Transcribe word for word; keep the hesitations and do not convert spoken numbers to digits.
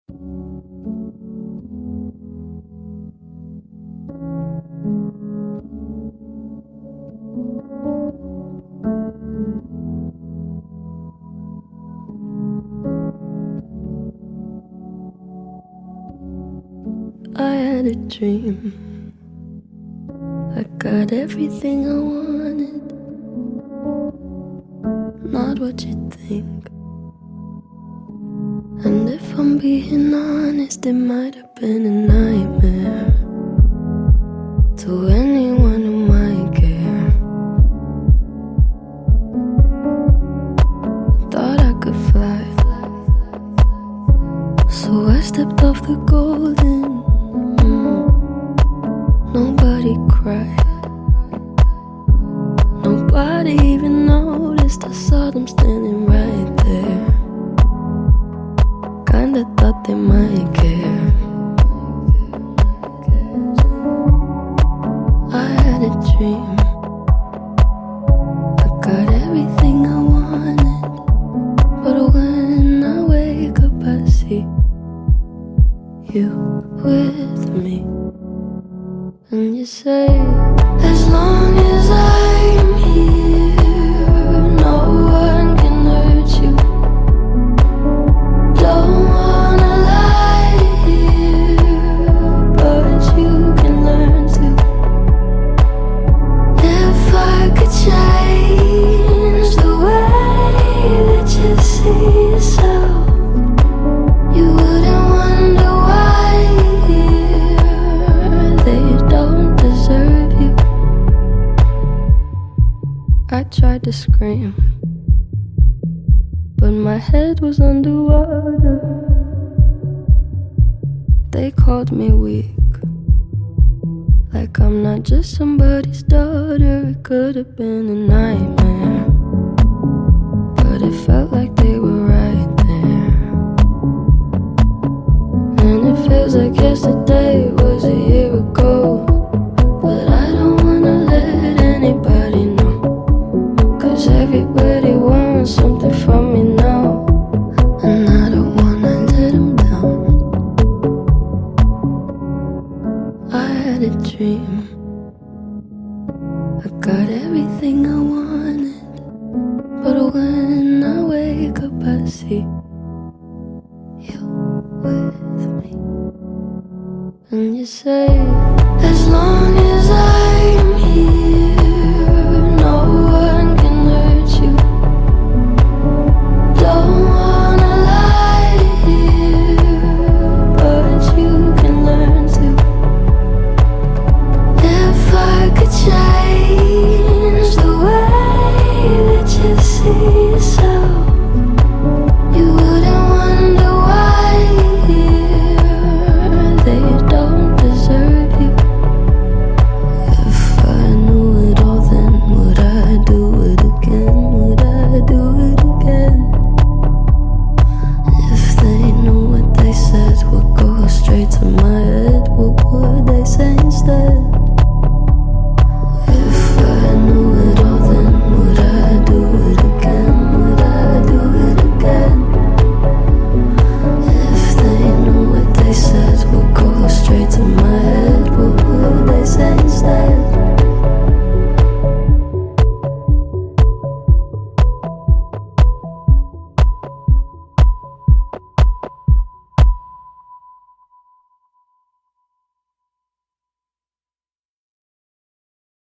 I had a dream. I got everything I wanted, not what you think. And if I'm being honest, it might have been a nightmare to anyone who might care. Thought I could fly, so I stepped off the golden. mm. Nobody cried, nobody even noticed. I saw them standing right there. Kinda thought they might care. I had a dream. I got everything I wanted, but when I wake up I see you with me. And you say, as long as I'm here, no one can hurt you. Don't wanna lie here, but you can learn to. If I could change the way that you see yourself, you wouldn't wonder why they don't deserve you. I tried to scream, but my head was underwater. They called me weak, like I'm not just somebody's daughter. It could have been a nightmare, but it felt like they were right there. And it feels like yesterday was a year ago, but I don't wanna let anybody know, 'cause everybody wants something from me now, and I don't wanna let them down. I had a dream. I got everything I wanted, but when I wake up I see you with me. And you say, as long as I'm here, no one can hurt you. Don't wanna lie here, but you can learn to. If I could change the way that you see yourself, you wouldn't wonder why they don't deserve you. If I knew it all, then would I do it again? Would I do it again? If they knew what they said would go straight to my head, what would they say instead?